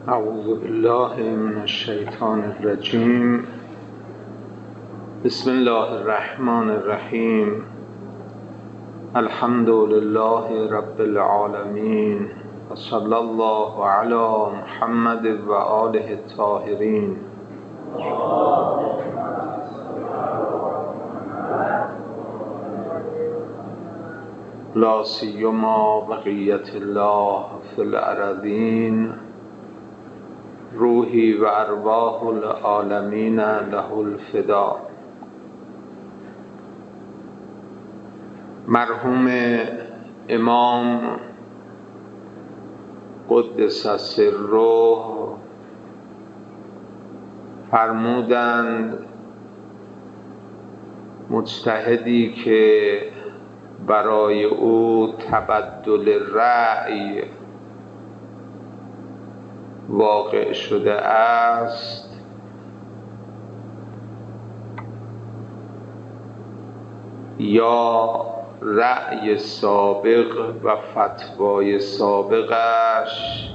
اعوذ بالله من الشیطان الرجیم. بسم الله الرحمن الرحیم. الحمد لله رب العالمین و صلی الله علی محمد و آله الطاهرین. لا سیما بقیت الله فی الارضین، روحی و ارواح العالمین له الفدا. مرحوم امام قدس سره فرمودند مجتهدی که برای او تبدل رأی واقع شده است، یا رأی سابق و فتوای سابقش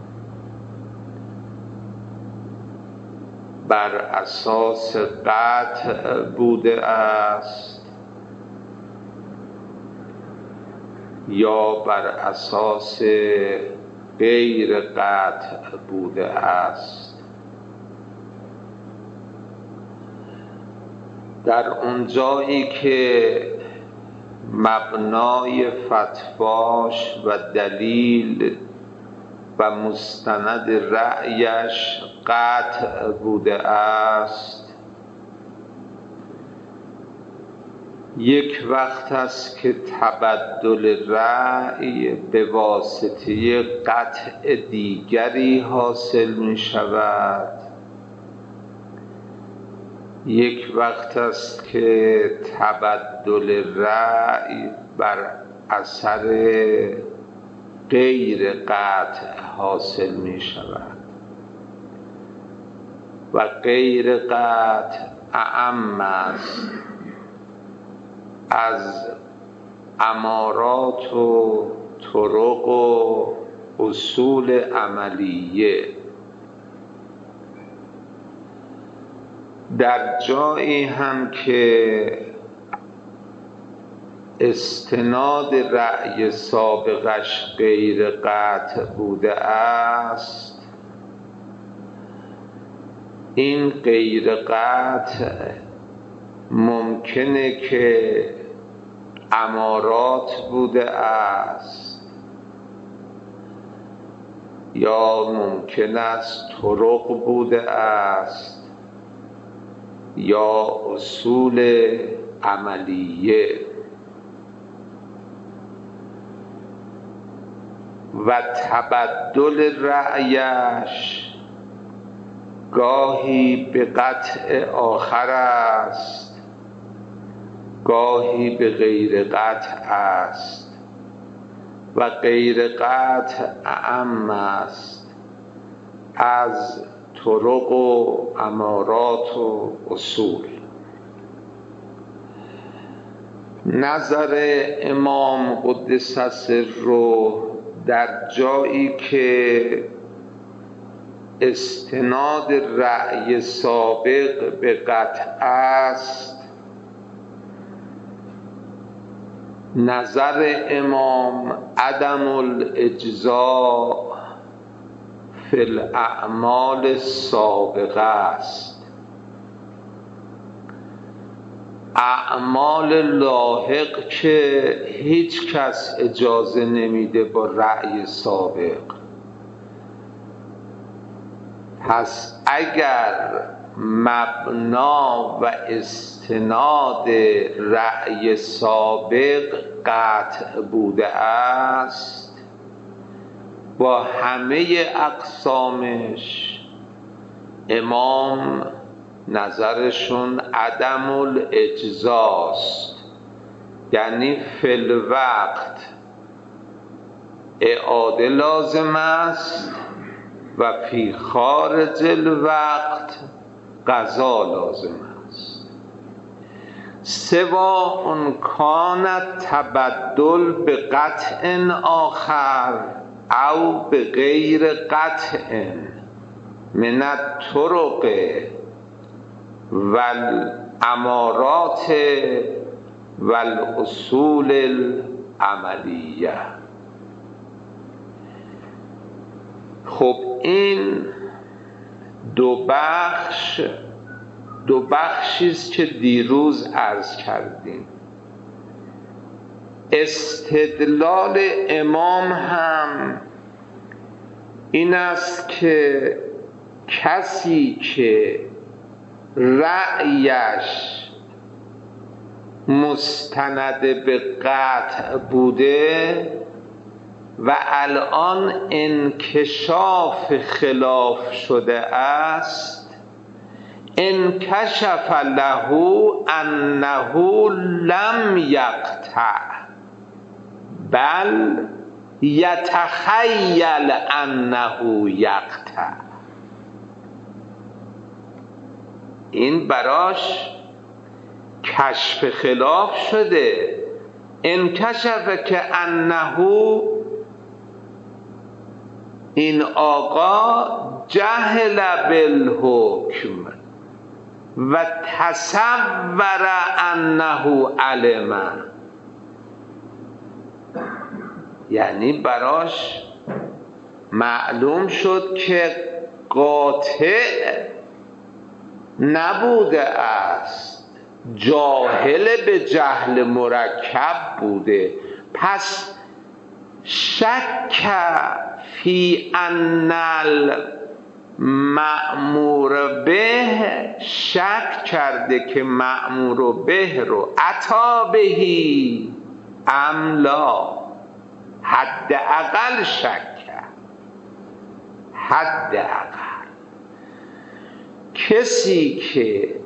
بر اساس قطع بوده است یا بر اساس غیر قطع بوده است. در اونجایی که مبنای فتواش و دلیل و مستند رأیش قطع بوده است، یک وقت است که تبدل رأی به واسطه قطع دیگری حاصل می شود. یک وقت است که تبدل رأی بر اثر غیر قطع حاصل می شود و غیر قطع اعم است از امارات و طرق و اصول عملیه. در جایی هم که استناد رأی سابقش غیر قطع بوده است، این غیر قطع ممکنه که امارات بوده است یا ممکن است طرق بوده است یا اصول عملیه. و تبدل رأیش گاهی به قطع آخر است، گاهی به غیر قطع است و غیر قطع اعم است از طرق و امارات و اصول. نظر امام قدس سره در جایی که استناد رأی سابق به قطع است، نظر امام عدم الاجزاء فی الاعمال السابقه است. اعمال لاحق که هیچ کس اجازه نمیده با رأی سابق. پس اگر مبنا و استناد رأی سابق قطع بوده است، با همه اقسامش امام نظرشون عدم الاجزاست، یعنی فی الوقت اعاده لازم است و فی خارج الوقت قضا لازم است. سواء کان تبدل به قطع آخر او به غیر قطع، من الطرق والامارات والاصول العملیه. خب این دو بخشی است که دیروز عرض کردیم. استدلال امام هم این است که کسی که رأیش مستند به قطع بوده و الان انکشاف خلاف شده است، انکشف له انه لم یقطع بل یتخیل انه یقطع. این براش کشف خلاف شده. انکشف که انه، این آقا جهل بالحکم و تصور انه علم، یعنی براش معلوم شد که قاطع نبوده است، جاهل به جهل مرکب بوده. پس شک فی ان المأمور به، شک کرده که مأمور به رو اتی بهی ام لا، حداقل شک کرد. حداقل کسی که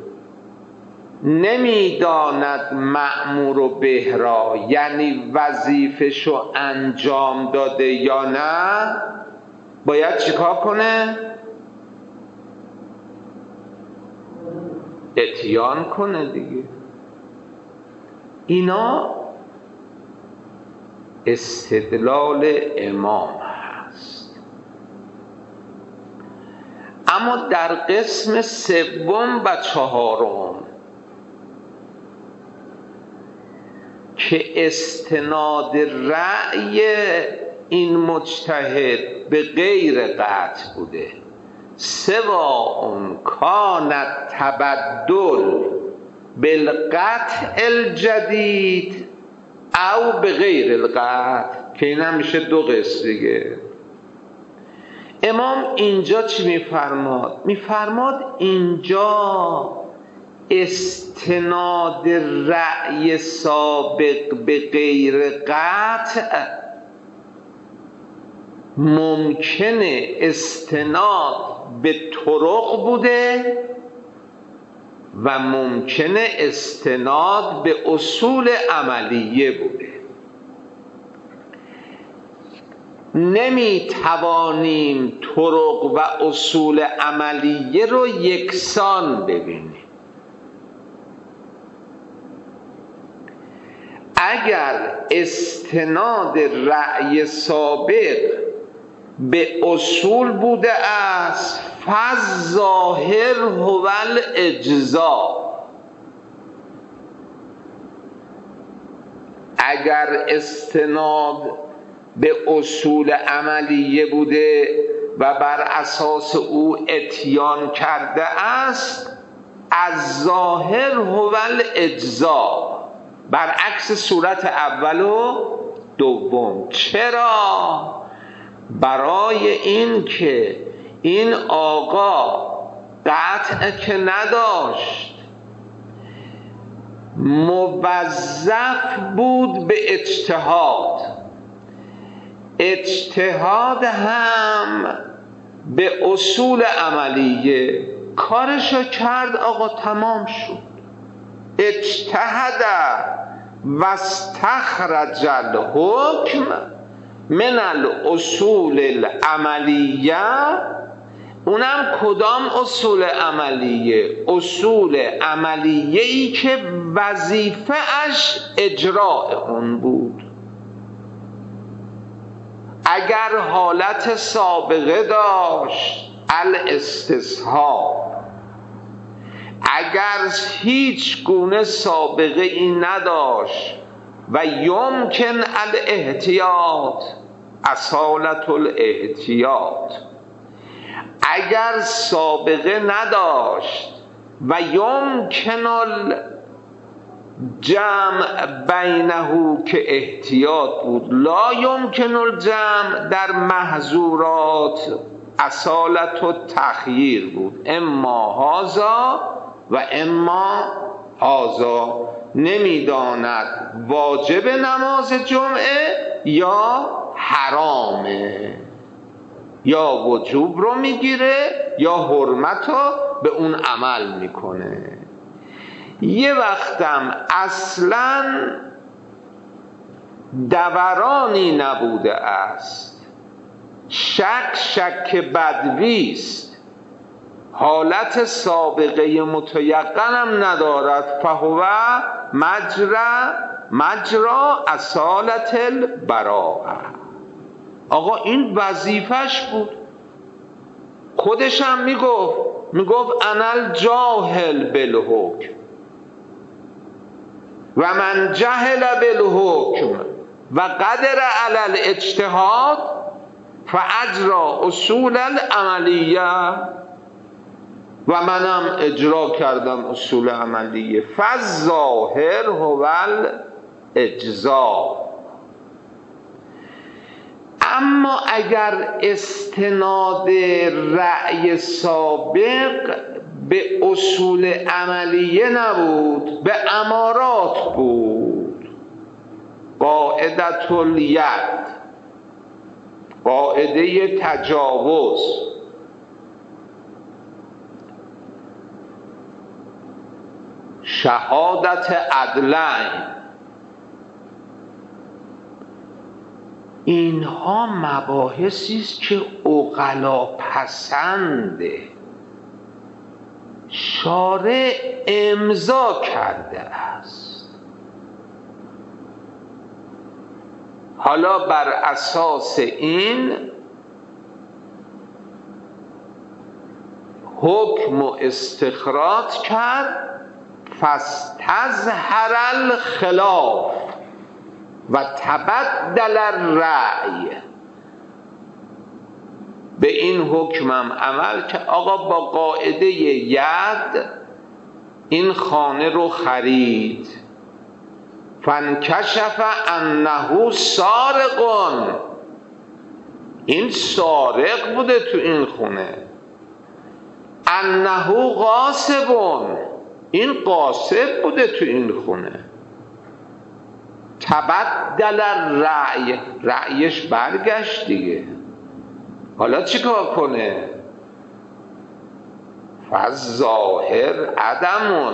نمیداند مأمور به را، یعنی وظیفه‌شو انجام داده یا نه، باید چیکار کنه؟ اتیان کنه دیگه. اینا استدلال امام هست. اما در قسم سوم و چهارم که استناد رأی این مجتهد به غیر قطع بوده، سواء کان تبدل بالقطع الجدید او به غیر القطع، که این هم میشه دو قسم دیگه. امام اینجا چی میفرماد؟ میفرماد اینجا استناد رأی سابق به غیر قطع ممکنه استناد به طرق بوده و ممکنه استناد به اصول عملیه بوده. نمیتوانیم طرق و اصول عملیه رو یکسان ببینیم. اگر استناد رأی سابق به اصول بوده است، فالظاهر هو الاجزا. اگر استناد به اصول عملیه بوده و بر اساس او اتیان کرده است، از ظاهر هو الاجزا، برعکس صورت اول و دوم. چرا؟ برای این که این آقا قطع که نداشت، موظف بود به اجتهاد. اجتهاد هم به اصول عملیه، کارشو کرد آقا، تمام شد. اجتهد و استخرج الحکم من الاصول العملیه. اونم کدام اصول عملیه؟ اصول عملیه ای که وظیفه اش اجراء اون بود. اگر حالت سابقه داشت الاستصحاب، اگر هیچ گونه سابقه ای نداشت و یمکن الاحتیاط، اصالت الاحتیاط، اگر سابقه نداشت و یمکن الجمع بینه که احتیاط بود، لا یمکن الجمع در محظورات اصالت و تخییر بود، اما هازا و اما هازا، نمیداند واجب نماز جمعه یا حرامه، یا وجوب رو میگیره یا حرمت رو به اون عمل میکنه. یه وقتم اصلا دورانی نبوده است، شک بدویست، حالت سابقه متیقنم ندارد، فهو مجرا اصالت البراءه. آقا این وظیفش بود، خودش هم میگفت انا الجاهل بالحکم و من جهل بالحکم و قدر علی الاجتهاد فاجرا اصول العملیه، و منم اجرا کردم اصول عملیه، فالظاهر هو الاجزا. اما اگر استناد رأی سابق به اصول عملیه نبود، به امارات بود، قاعدة الید، قاعده تجاوز، شهادت عدلین، اینها مباحثی است که عقلا پسنده، شارع امضا کرده است. حالا بر اساس این حکم و استخراج کرد، فاستظهر الخلاف و تبدل الرأی. به این حکمم عمل که آقا با قاعده ید این خانه رو خرید، فانکشف انه سارقون، این سارق بوده تو این خونه، انه غاصبون، این غاصب بوده تو این خونه، تبدل الرأی، رأیش برگشت دیگه. حالا چیکار کنه؟ فالظاهر عدم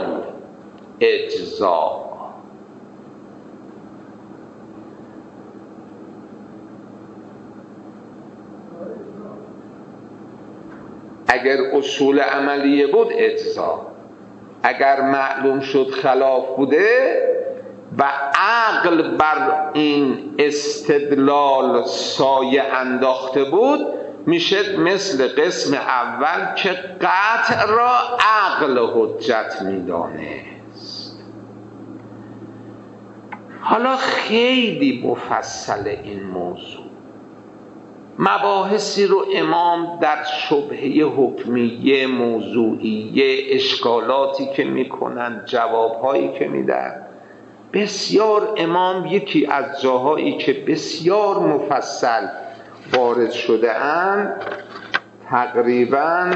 اجزا. اگر اصول عملیه بود اجزا، اگر معلوم شد خلاف بوده و عقل بر این استدلال سایه انداخته بود، میشه مثل قسم اول که قطع را عقل حجت میدانست. حالا خیلی مفصل این موضوع، مباحثی رو امام در شبهه حکمیه، موضوعیه، اشکالاتی که میکنن، جوابهایی که میدن، بسیار امام یکی از جاهایی که بسیار مفصل وارد شده اند، تقریباً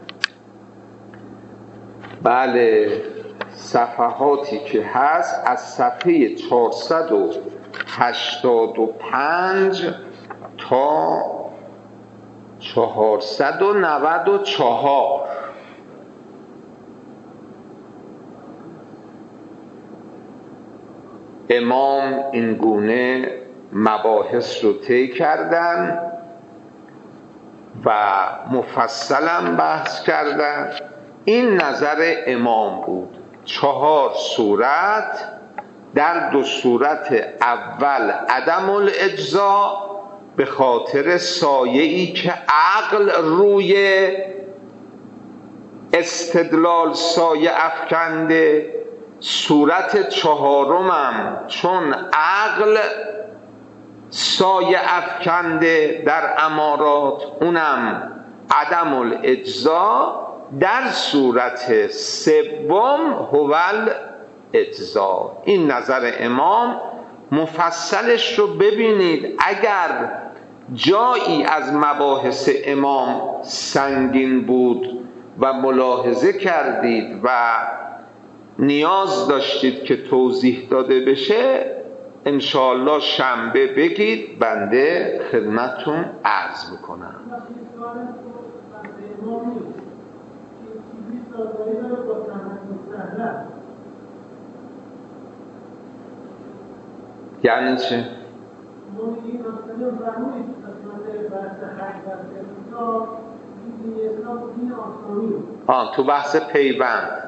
بله صفحاتی که هست از صفحه 485 تا 494 امام این گونه مباحث رو طی کردن و مفصلا بحث کردن. این نظر امام بود. 4 صورت، در 2 صورت اول عدم الاجزا به خاطر سایه‌ای که عقل روی استدلال سایه افکنده، صورت چهارمم چون عقل سایه افکنده در امارات، اونم عدم الاجزا، در صورت سوم هوال اجزا. این نظر امام. مفصلش رو ببینید. اگر جایی از مباحث امام سنگین بود و ملاحظه کردید و نیاز داشتید که توضیح داده بشه، انشاءالله شنبه بگید، بنده خدمتتون عرض بکنم. یعنی چه؟ تو بحث پیوند.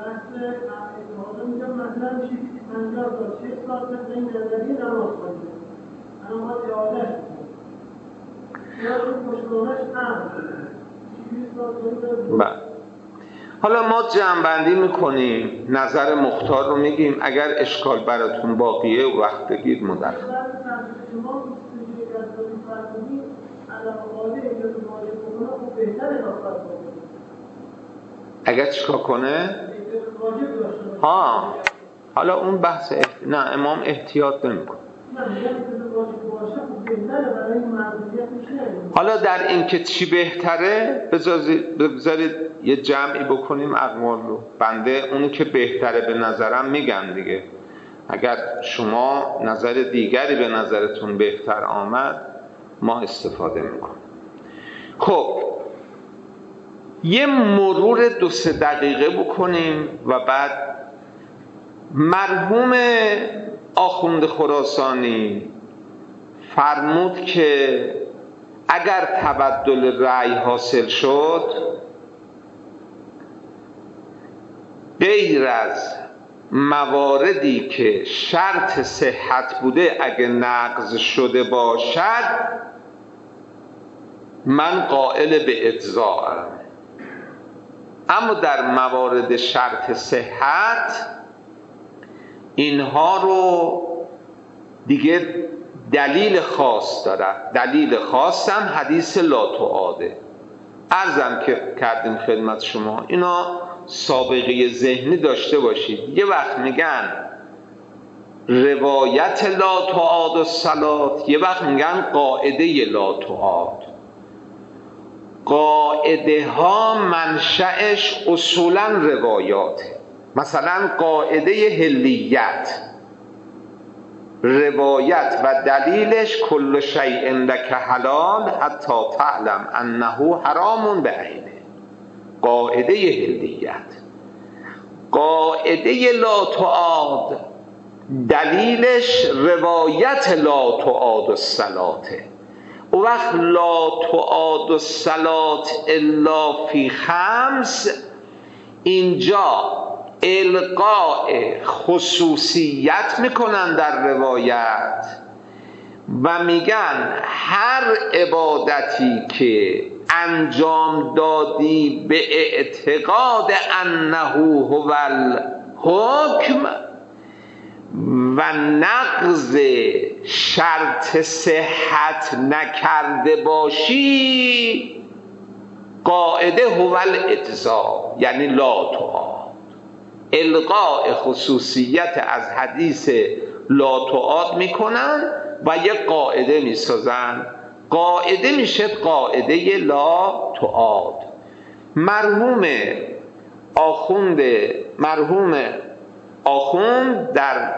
حالا ما جمع‌بندی میکنیم، نظر مختار رو میگیم، اگر اشکال براتون باقیه و وقت بگید مدرخ. اگر چیکار کنه؟ حالا اون بحث نه، امام احتیاط نمیکنه. حالا در این که چی بهتره بذارید یه جمعی بکنیم اقوال رو. بنده اون که بهتره به نظرم میگم دیگه. اگر شما نظر دیگری به نظرتون بهتر آمد ما استفاده میکنیم. خب یه مرور 2-3 دقیقه بکنیم و بعد مرحوم آخوند خراسانی فرمود که اگر تبدل رأی حاصل شد، غیر از مواردی که شرط صحت بوده اگه نقض شده باشد، من قائل به اجزاءم. اما در موارد شرط صحت اینها رو دیگه دلیل خاص دارد. دلیل خاصم حدیث لا تعاده. عرضم که کردیم خدمت شما، اینا سابقه ذهنی داشته باشید. یه وقت میگن روایت لا تعاد الصلات، یه وقت میگن قاعده لا تعاد. قاعده ها منشأش اصولا روایاته. مثلا قاعده حلیت، روایت و دلیلش کل شیء لک حلال حتی تعلم انه حرام بعینه. قاعده حلیت. قاعده لا تعاد دلیلش روایت لا تعاد الصلاته. او وقت لا تعاد الصلات الا فی خمس، اینجا القاء خصوصیت میکنن در روایت و میگن هر عبادتی که انجام دادی به اعتقاد انه هو الحکم و نقض شرط صحت نکرده باشی، قاعده هو الاجزا، یعنی لا تعاد. القاء خصوصیت از حدیث لا تعاد میکنن و یک قاعده میسازن. قاعده میشه قاعده لا تعاد. مرحوم آخوند در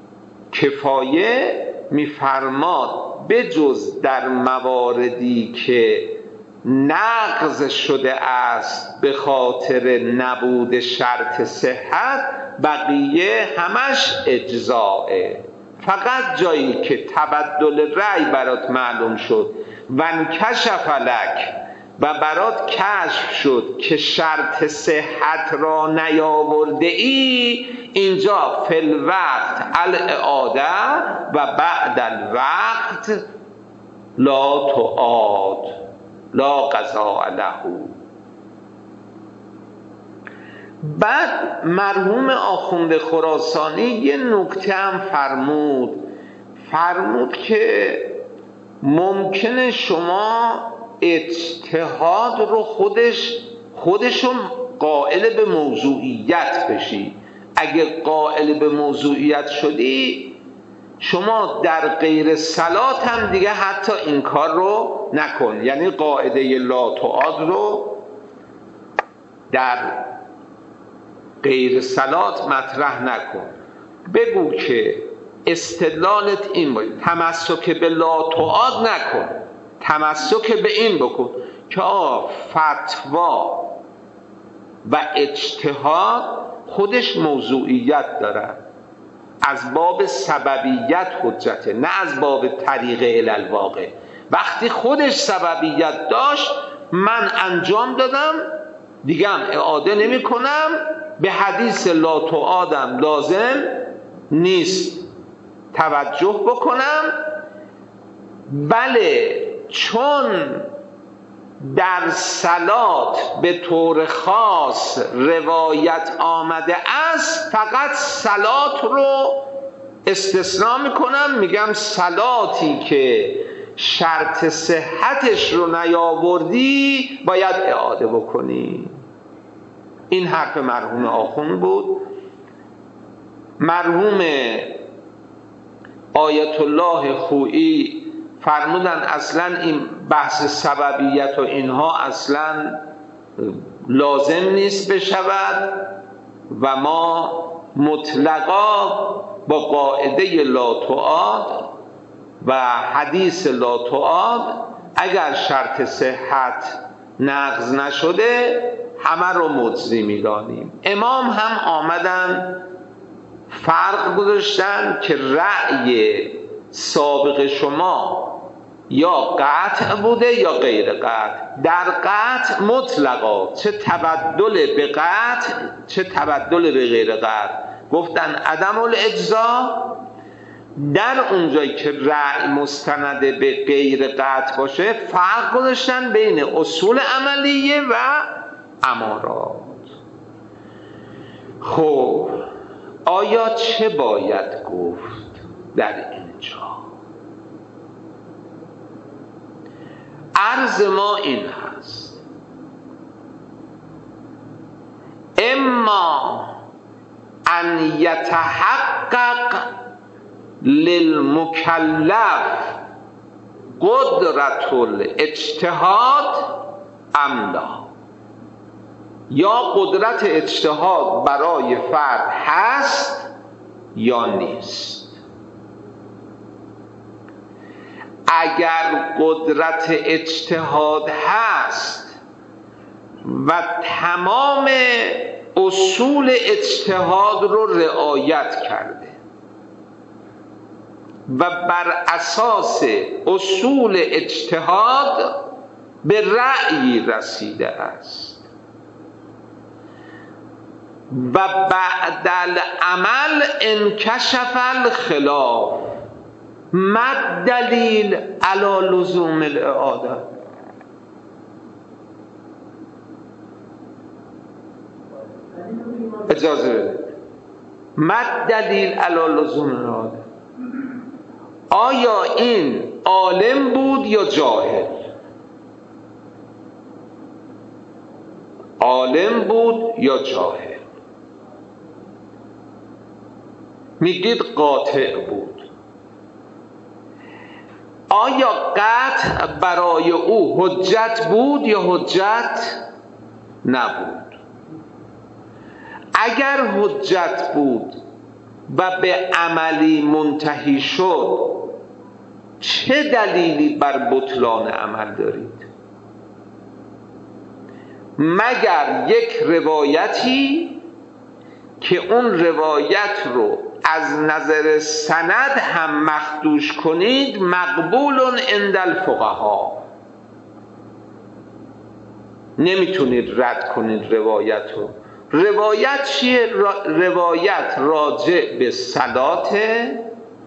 کفایه میفرماد بجز در مواردی که نقض شده است به خاطر نبود شرط صحت، بقیه همش اجزائه. فقط جایی که تبدل رأی برات معلوم شد و انکشف لک و برات کشف شد که شرط صحت را نیاورده ای، اینجا فی الوقت الاعاده و بعد الوقت لا تعاد لا قضاء له. بعد مرحوم آخوند خراسانی یه نکته هم فرمود که ممکنه شما اجتهاد رو خودشون قائل به موضوعیت بشی. اگه قائل به موضوعیت شدی، شما در غیر صلات هم دیگه حتی این کار رو نکن. یعنی قاعده لا تعاد رو در غیر صلات مطرح نکن. بگو که استدلالت این باید، تمسک به لا تعاد نکن، تمسک به این بکن که فتوا و اجتهاد خودش موضوعیت داره، از باب سببیت حجته، نه از باب طریق الالواقع. وقتی خودش سببیت داشت من انجام دادم، دیگه هم اعاده نمی کنم، به حدیث لا تعادم لازم نیست توجه بکنم. بله، چون در صلات به طور خاص روایت آمده است، فقط صلات رو استثناء میکنم، میگم صلاتی که شرط صحتش رو نیاوردی باید اعاده بکنی. این حرف مرحوم آخوند بود. مرحوم آیت الله خویی فرمودن اصلا این بحث سببیت و اینها اصلا لازم نیست بشود و ما مطلقا با قاعده لا تعاد و حدیث لا تعاد اگر شرط صحت نقض نشده همه رو مجزی می‌دانیم. امام هم آمدن فرق گذاشتن که رأی سابق شما یا قطع بوده یا غیر قطع. در قطع مطلقا چه تبدل به قطع چه تبدل به غیر قطع گفتن عدم الاجزا. در اونجایی که رأی مستند به غیر قطع باشه فرق گذاشتن بین اصول عملیه و امارات. خب آیا چه باید گفت در اینجا؟ عرض ما این هست: اما ان یتحقق للمکلف قدرت الاجتهاد ام لا، یا قدرت اجتهاد برای فرد هست یا نیست. اگر قدرت اجتهاد هست و تمام اصول اجتهاد رو رعایت کرده و بر اساس اصول اجتهاد به رأیی رسیده است و بعد العمل انکشف الخلاف، ما دلیل علی لزوم الاعاده؟ اجازه بده. ما دلیل علی لزوم الاعاده؟ آیا این عالم بود یا جاهل؟ عالم بود یا جاهل؟ میگید قاطع بود. آیا قطع برای او حجت بود یا حجت نبود؟ اگر حجت بود و به عملی منتهی شد، چه دلیلی بر بطلان عمل دارید؟ مگر یک روایتی که اون روایت رو از نظر سند هم مخدوش کنید مقبول عند الفقها، نمیتونید رد کنید روایت رو. روایت چیه؟ روایت راجع به صلاته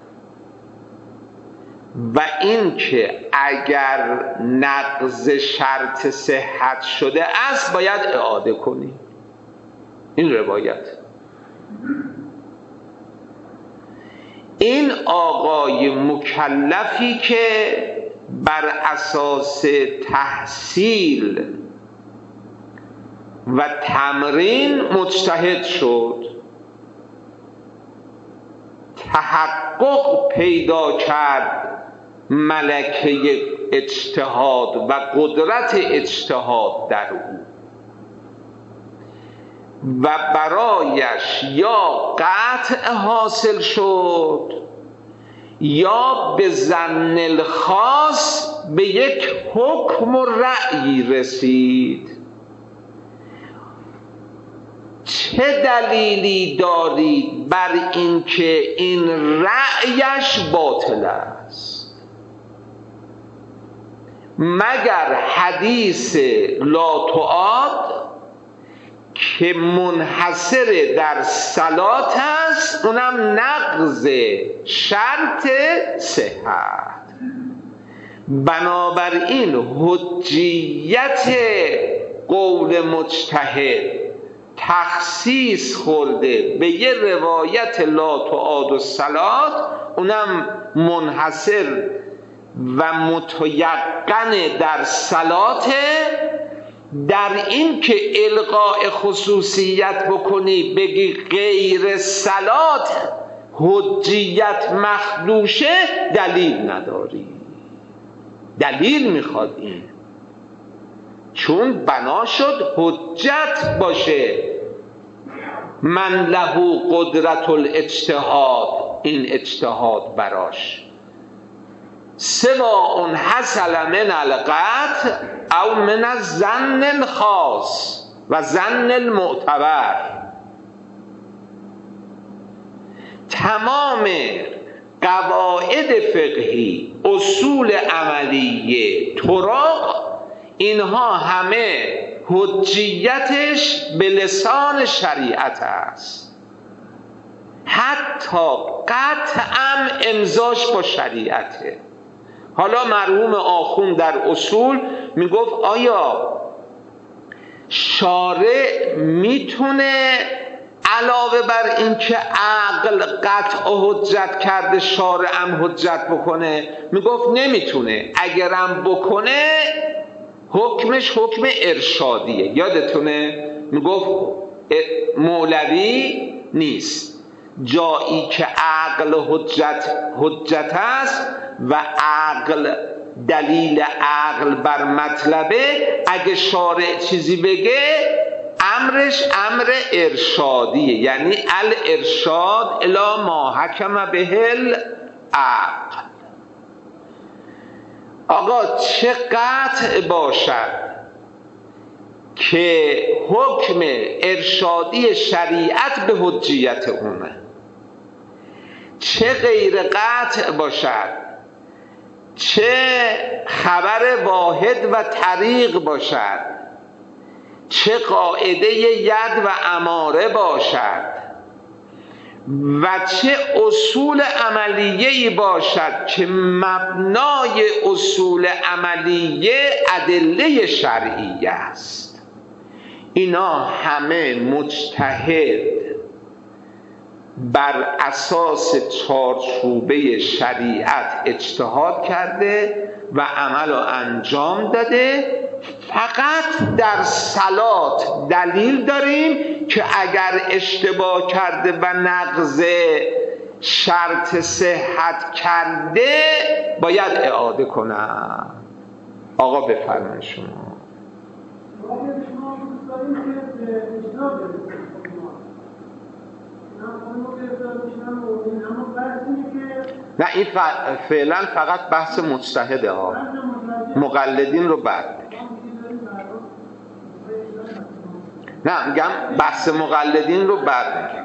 و این که اگر نقض شرط صحت شده است باید اعاده کنی. این روایت. این آقای مکلفی که بر اساس تحصیل و تمرین مجتهد شد، تحقق پیدا کرد ملکه اجتهاد و قدرت اجتهاد در او و برایش یا قطع حاصل شد یا به ظن الخاص به یک حکم و رأی رسید. چه دلیلی دارید بر اینکه این رأیش باطل است؟ مگر حدیث لا تعاد که منحصر در صلات است، اونم نقض شرط صحت. بنابراین حجیت قول مجتهد تخصیص خورده به یه روایت لا تعاد الصلات، اونم منحصر و متیقن در صلاته. در این که القاء خصوصیت بکنی بگی غیر صلات حجیت مخدوشه، دلیل نداری. دلیل میخواد این، چون بنا شد حجت باشه من له قدرت الاجتهاد، این اجتهاد براش سواء حصل من القطع او من الظن الخاص و ظن المعتبر. تمام قواعد فقهی، اصول عملیه، طرق، اینها همه حجیتش به لسان شریعت است. حتی قطعاً امضاش با شریعته. حالا مرحوم آخوند در اصول میگفت آیا شارع میتونه علاوه بر این که عقل قطع و حجت کرده شارع هم حجت بکنه؟ میگفت نمیتونه. اگرم بکنه حکمش حکم ارشادیه. یادتونه میگفت مولوی نیست، جایی که عقل حجت است و عقل دلیل عقل بر مطلبه، اگه شارع چیزی بگه امرش امر ارشادیه، یعنی الارشاد الی ما حکم به العقل. آقا چه قطع باشد که حکم ارشادی شریعت به حجیت اونه، چه غیر قطع باشد، چه خبر واحد و طریق باشد، چه قاعده ید و اماره باشد و چه اصول عملیه‌ای باشد که مبنای اصول عملیه ادله شرعیه است. اینا همه مجتهد بر اساس چارچوبه شریعت اجتهاد کرده و عمل رو انجام داده. فقط در صلات دلیل داریم که اگر اشتباه کرده و نقض شرط صحت کرده باید اعاده کنم. آقا بفرمایید شما. نه این فعلا فقط بحث مجتهده ها، مقلدین رو بعد. نه میگم بحث مقلدین رو بعد میگم.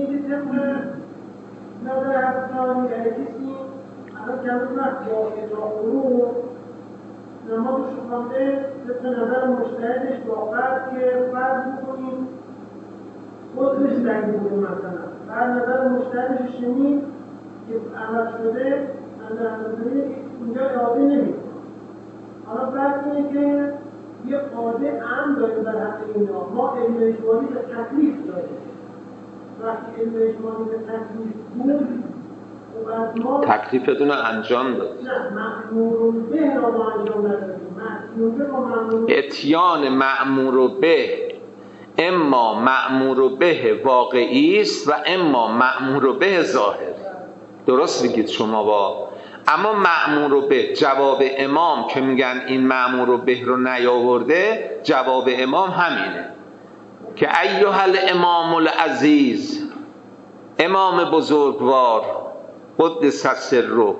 نماز شخصه به نظر مجتهدش واقعا که فرض میکنیم خودش دلیل بوده، مثلا بر نظر مجتهدش شنید که عمل شده اندازه اینجا اعاده نمیکنه. حالا فرض اینه که یه قاعده عام داریم در حق اینا. ما علم اجمالی به تکلیف داریم. وقتی علم اجمالی به تکلیف بود، تکلیفتون رو انجام داد. نه، مأمور به را ما انجام ندادیم. اتیان مأمور به اما مأمور به واقعی است و اما مأمور به ظاهر. درست میگید شما با. اما مأمور به، جواب امام که میگن این مأمور به رو نیاورده، جواب امام همینه که ایها الامام العزیز، امام بزرگوار قدس سره،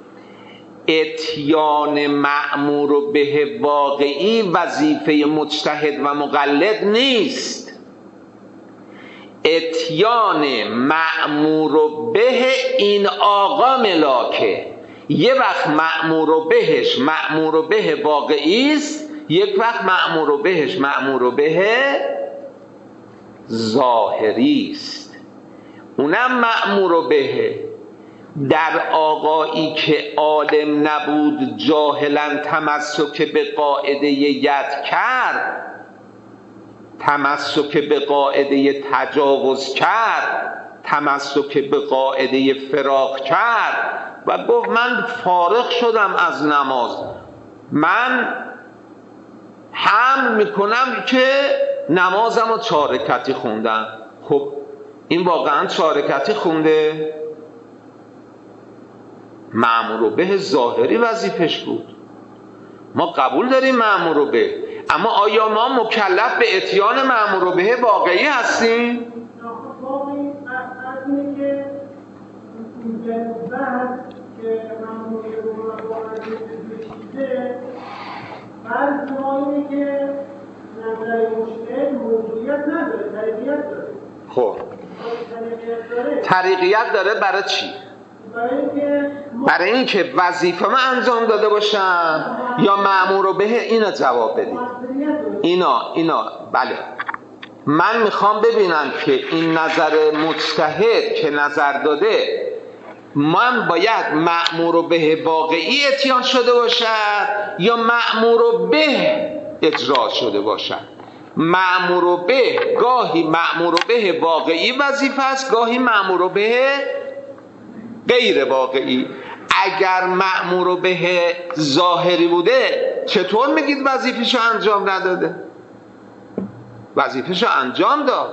اتیان مأمور به واقعی وظیفه مجتهد و مقلد نیست. اتیان مأمور به این آقا ملاکه. یه وقت مأمور بهش مأمور به واقعی است، یک وقت مأمور بهش مأمور به ظاهری است. اونم مأمور به در آقایی که عالم نبود، جاهلا تمسک به قاعده ید کرد، تمسک به قاعده تجاوز کرد، تمسک به قاعده فراق کرد و گفت من فارغ شدم از نماز، من حمل میکنم که نمازم رو 4 رکعتی خوندم. خب این واقعا 4 رکعتی خونده؟ مأمور به ظاهری وظیفش بود، ما قبول داریم مأمور به، اما آیا ما مکلف به اتیان مأمور به واقعی هستیم؟ واقعی از اینه که این بحث که مأمور به واقعی بشیده، فرض ما اینه که نظر مجتهد موضوعیت نداره، طریقیت داره. خب طریقیت داره برای چی؟ برای اینکه وظیفه من انجام داده باشم یا مأمور به؟ اینا جواب بدید. اینا بله. من میخوام ببینم که این نظر مجتهد که نظر داده، من باید مأمور به واقعی اتیان شده باشد یا مأمور به اجرا شده باشد. مأمور به گاهی مأمور به واقعی وظیفه است، گاهی مأمور به غیر واقعی. اگر مأمور به ظاهری بوده چطور میگید وظیفه‌شو انجام نداده؟ وظیفه‌شو انجام داد.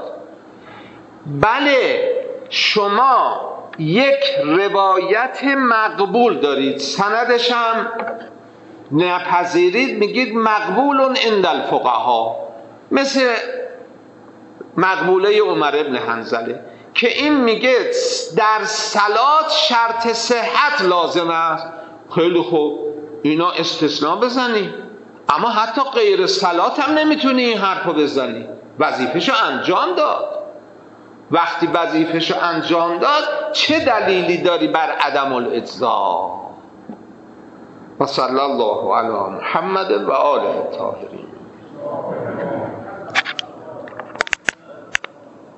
بله، شما یک روایت مقبول دارید، سندش هم نپذیرید، میگید مقبول عند الفقها، مثل مقبوله عمر ابن حنظله که این میگه در صلات شرط صحت لازم است. خیلی خوب، اینا استثناء بزنی، اما حتی غیر صلات هم نمیتونی این حرفو بزنی. وظیفه‌شو انجام داد. وقتی وظیفه‌شو انجام داد چه دلیلی داری بر عدم الاجزا؟ و صلی الله علی محمد و آله الطاهرین.